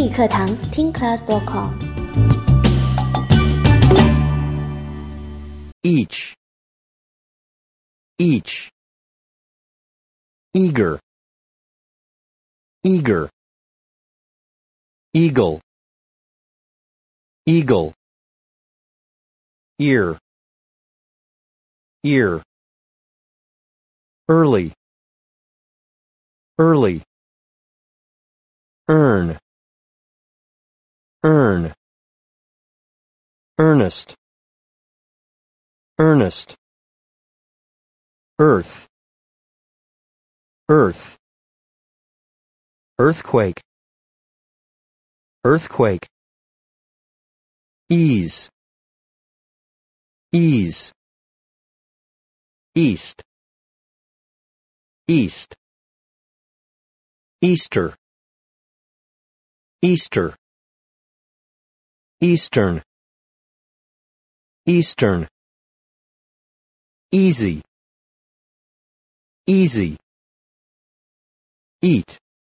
英语课堂听 class.com。 Each, eager, eagle, ear, early, earn, earnest, earth, earthquake, ease, east, Easter, eastern, easy, eat,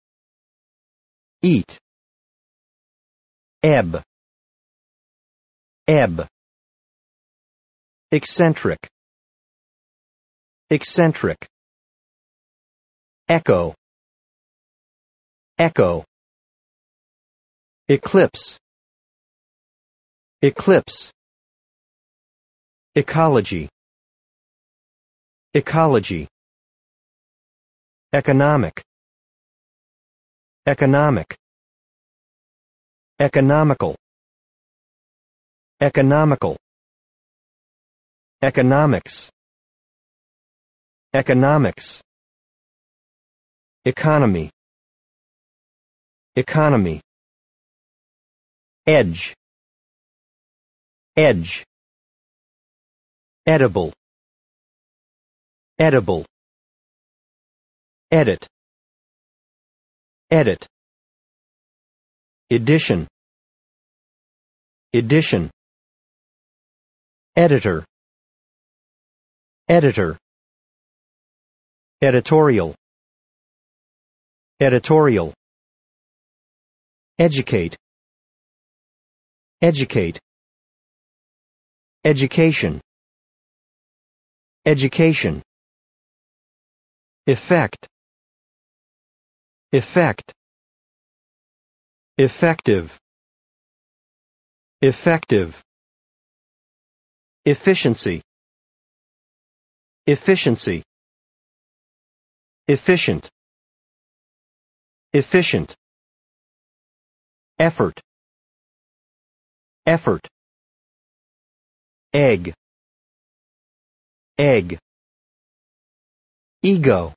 ebb, eccentric, echo, eclipse, ecology, economic, economical, economics, economy, edge, edible, edit, edition, editor, editorial, educate, education, effect, effective, efficiency, efficient, effort, egg, ego,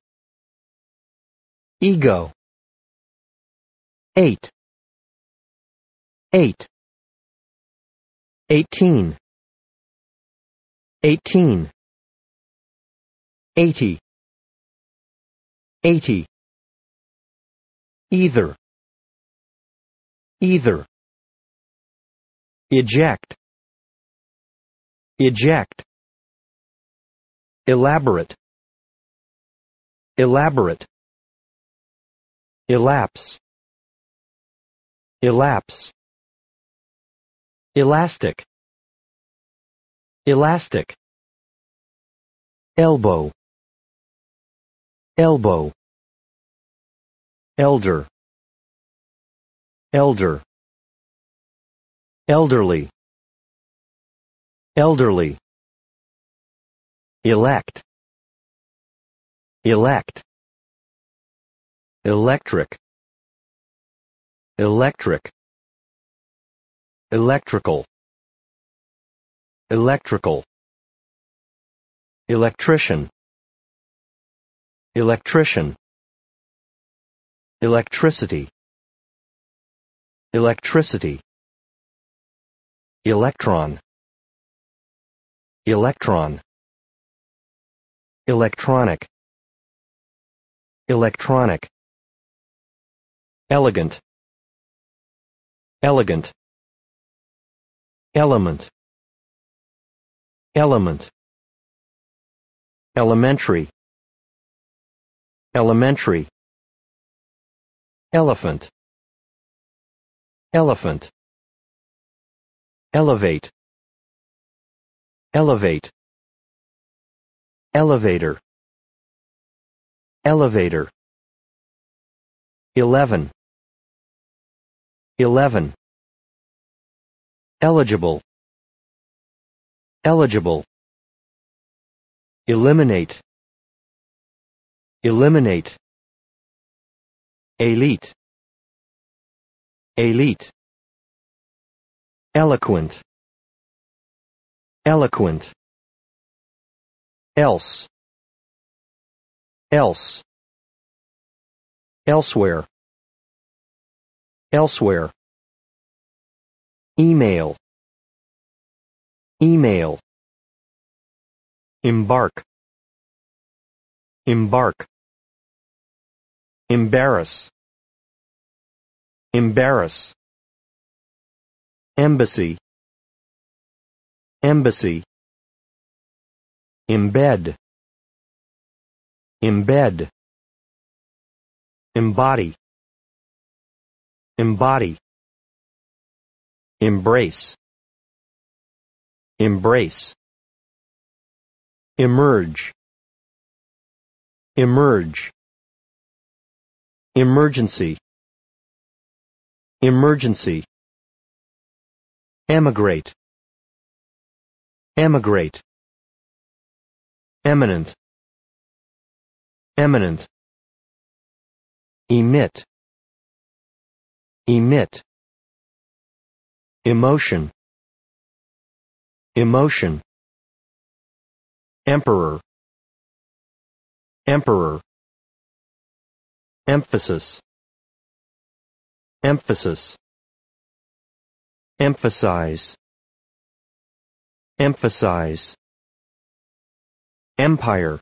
eight, 18, 80, either, eject, elaborate, elapse, elastic, elbow, elder, elderly, elect, electric, electrical, electrician, electricity, electron, electronic, elegant, element, elementary, elephant, elephant, elevate, elevate, elevator, elevator, 11, 11, eligible, eligible, eliminate, eliminate, elite, elite, eloquent, eloquent, else, else, elsewhere, elsewhere, email, email, embark, embark, embarrass, embarrass, embassy, embassy, embed, embed, embody, embody, embrace, embrace, emerge, emerge, emergency, emergency, emigrate, emigrate, eminent, eminent, emit, emit, emotion, emotion, emperor, emperor, emphasis, emphasis, emphasize, emphasize, empire,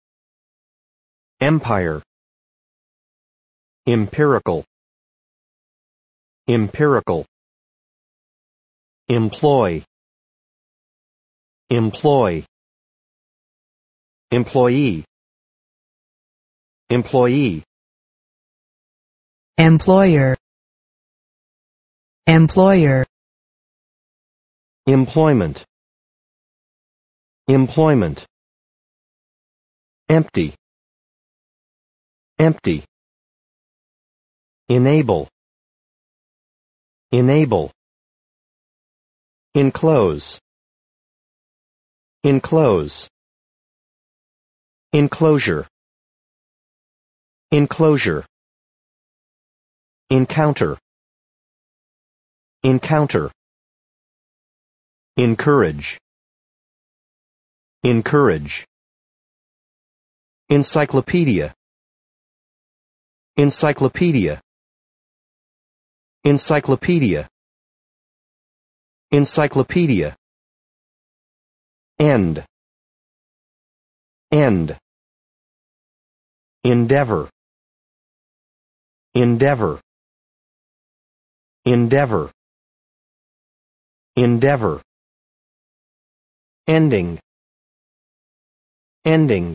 empire, empirical, empirical, employ, employ, employee, employee, employer, employer, employment, employment, empty, empty, enable, enable, enclose, enclose, enclosure, enclosure, encounter, encounter, encourage, encourage, encyclopedia, encyclopedia, encyclopedia, encyclopedia, end, end, endeavor, endeavor, endeavor, endeavor, ending, ending,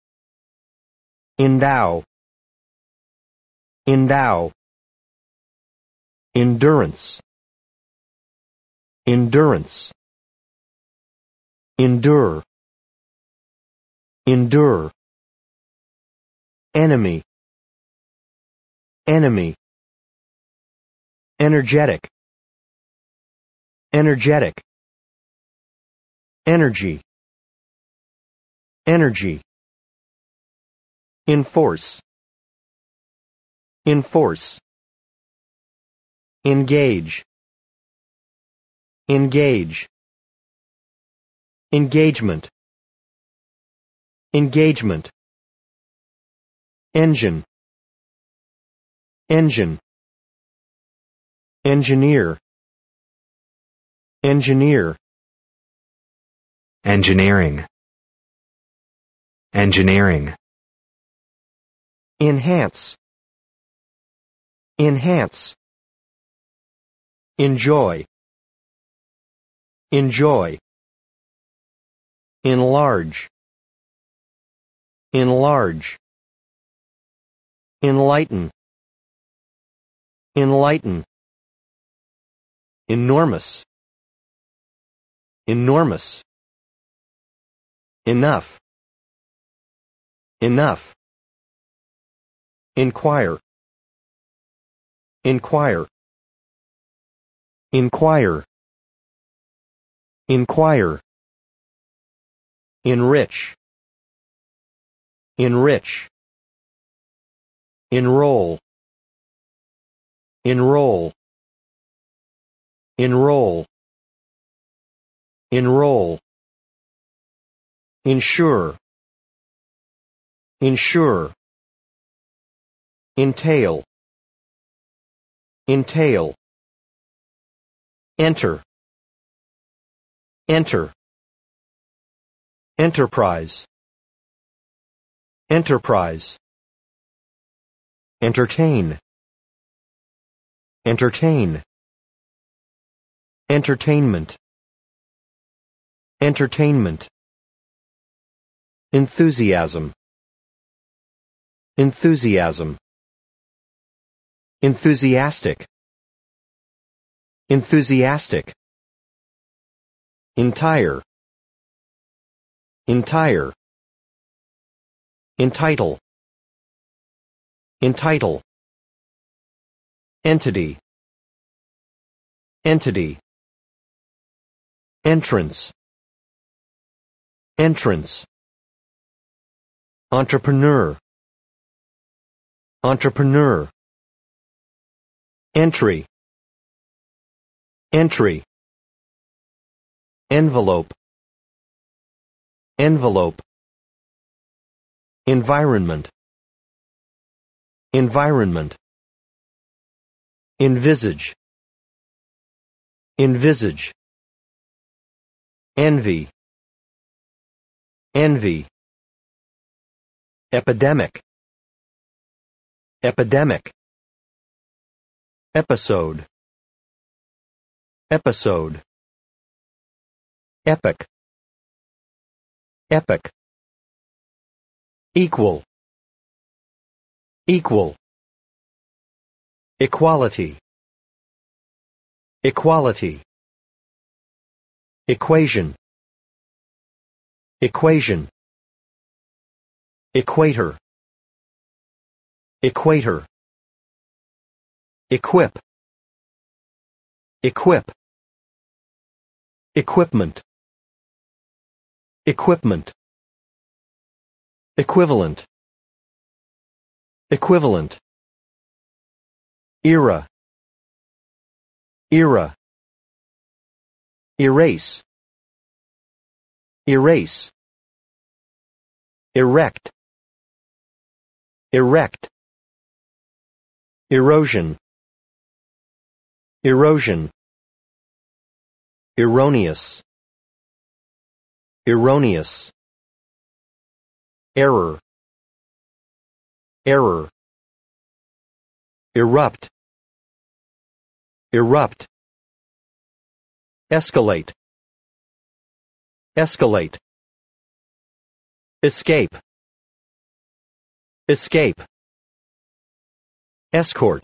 endow, endow, endurance, endurance, endure, endure, enemy, enemy, energetic, energetic, energy, energy, enforce, enforce, engage, engage, engagement, engagement, engine, engine, engineer, engineer, engineering, engineering, enhance, enhance, enjoy, enjoy, enlarge, enlarge, enlighten, enlighten, enormous, enormous, enough, enough, inquire, inquire, inquire, inquire, enrich, enrich, enroll, enroll, enroll, enroll, insure, insure, entail, entail, enter, enter, enterprise, enterprise, entertain, entertain, entertainment, entertainment, enthusiasm, enthusiasm, enthusiastic, enthusiastic, entire, entire, entitle, entitle, entity, entity, entrance, entrance, entrepreneur, entrepreneur, entry, entry, envelope, envelope, environment, environment, envisage, envisage, envy, envy, epidemic, epidemic, episode, episode, epic, epic, equal, equal, equality, equality, equation, equation, equator, equator, equip, equip, equipment, equipment, equivalent, equivalent, era, era, erase, erase, erect, erect, erosion, erosion, erroneous, erroneous, error, error, erupt, erupt, escalate, escalate, escape, escape, escort,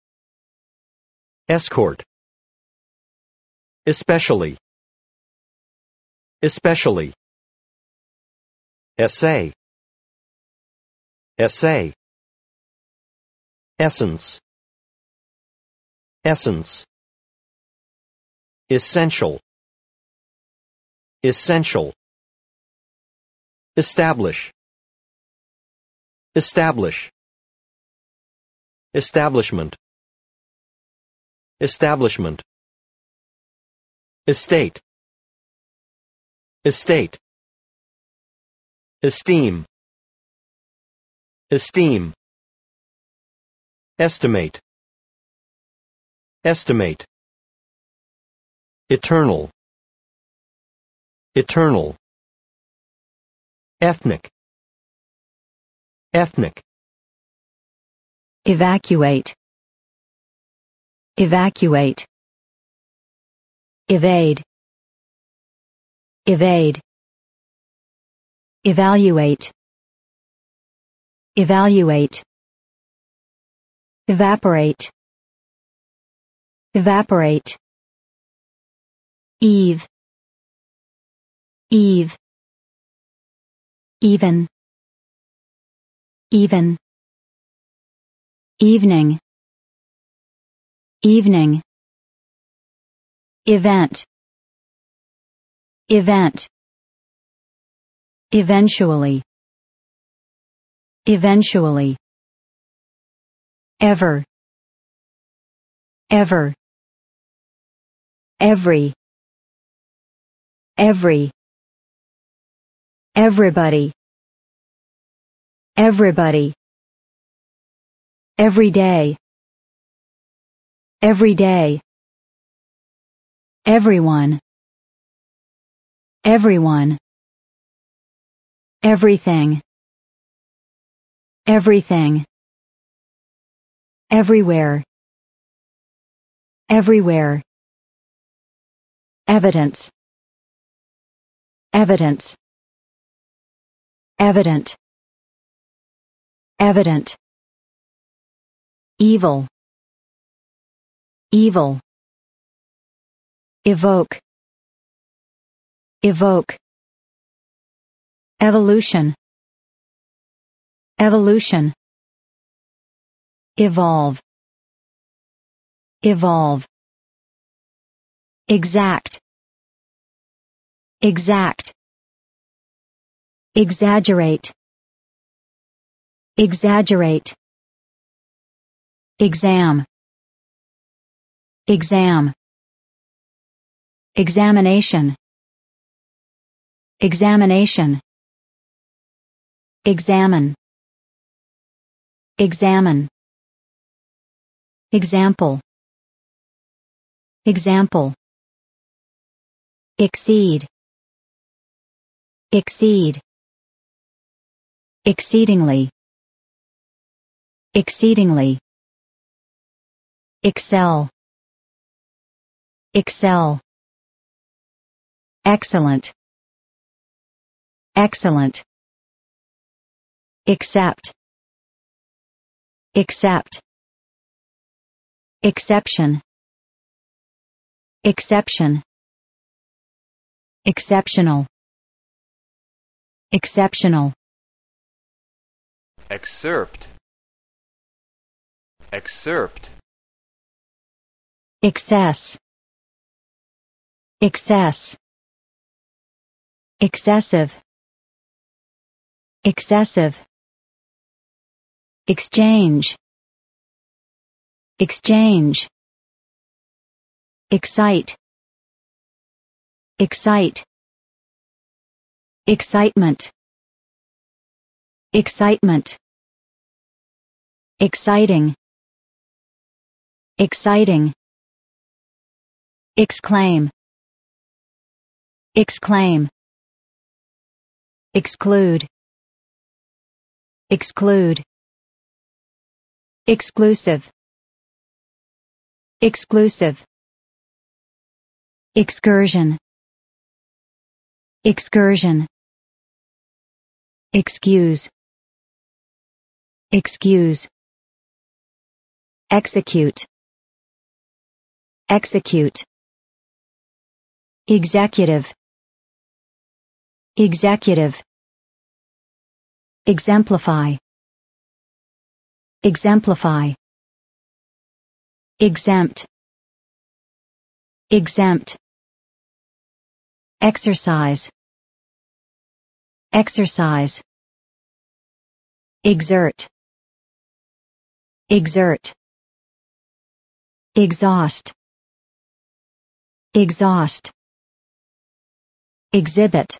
escort, especially, especially, essay, essay, essence, essence, essential, essential, establish, establish, establishment, establishment, estate, estate, esteem, esteem, estimate, estimate, eternal, eternal, ethnic, ethnic, evacuate, evacuate, evade, evade, evaluate, evaluate, evaporate, evaporate, eve, eve, even, even, evening, evening, event, event, eventually, eventually, ever, ever, every, every, everybody, everybody, every day, every day, everyone, everyone, everything, everything, everywhere, everywhere, evidence, evidence, evident, evident, evil, evil, evoke, evoke, evolution, evolution, evolve, evolve, exact, exact, exaggerate, exaggerate, exam, exam, examination, examination, examine, examine, example, example, exceed, exceed, exceedingly, exceedingly, excel, excel, excellent, excellent, accept, accept, exception, exception, exceptional, exceptional, excerpt, excerpt, excess, excess, excessive, excessive, exchange, exchange, excite, excite, excitement, excitement, exciting, exciting, exclaim, exclaim, exclude, exclude, exclusive, exclusive, excursion, excursion, excuse, excuse, execute, execute, executive, executive, exemplify, exemplify, exempt, exempt, exercise, exercise, exert, exert, exhaust, exhaust, exhibit,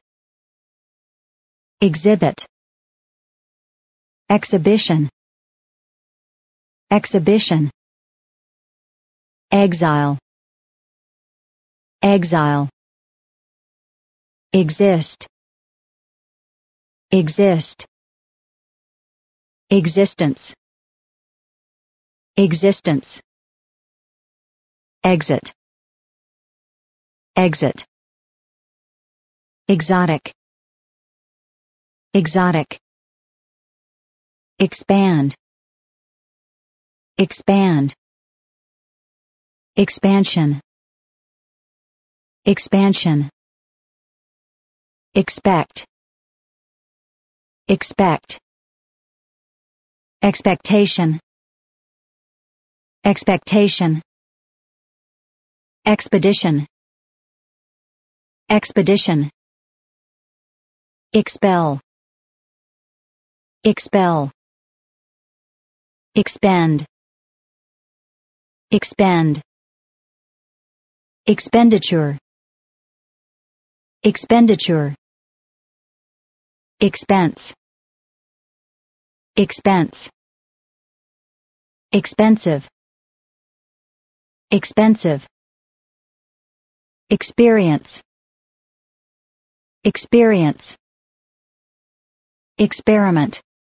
exhibit, exhibition, exhibition, exile, exile, exist, exist, existence, existence, exit, exit, exotic, exotic, expand, expand, expansion, expansion, expect, expect, expectation, expectation, expedition, expedition, expel, expel, expend, expend, expenditure, expenditure, expense, expense, expensive, expensive, experience, experience, experiment,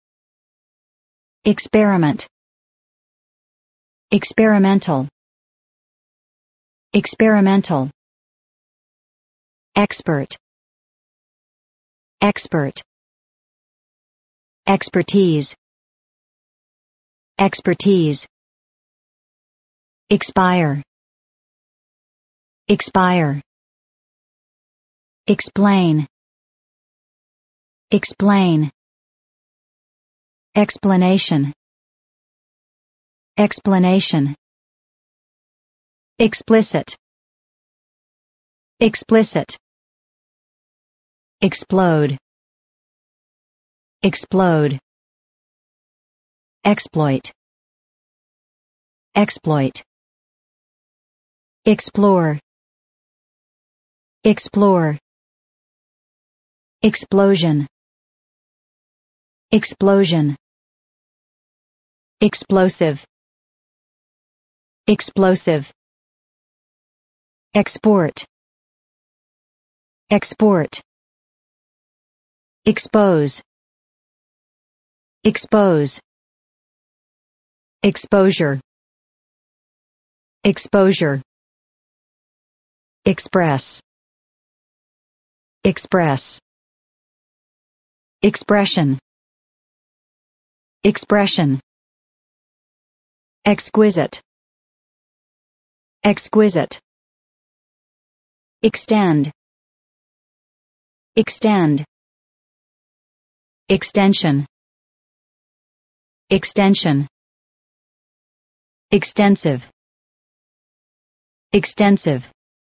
experiment, experimental, experimental, expert, expert, expertise, expertise, expire, expire, explain, explain, explanation, explanation, explicit, explicit, explode, explode, exploit, exploit, explore, explore, explosion, explosion, explosive, explosive, export, export, expose, expose, exposure, exposure, express, express, expression, expression, exquisite, exquisite, extend, extend, extension, extension, extensive, extensive,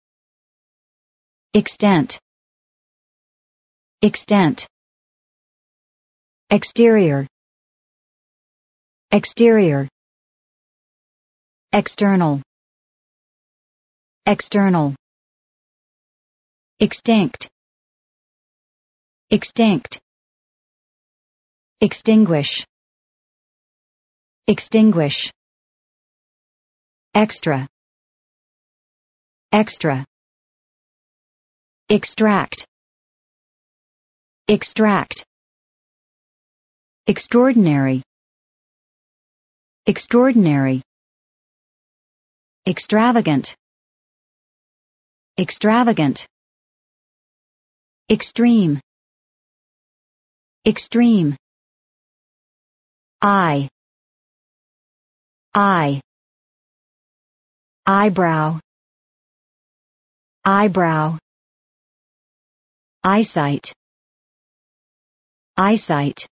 extent, extent, exterior, exterior, external, external, extinct, extinct, extinguish, extinguish, extra, extra, extract, extract, extraordinary, extraordinary, extravagant, extravagant, extreme, extreme, eye, eyebrow, eyebrow, eyesight, eyesight,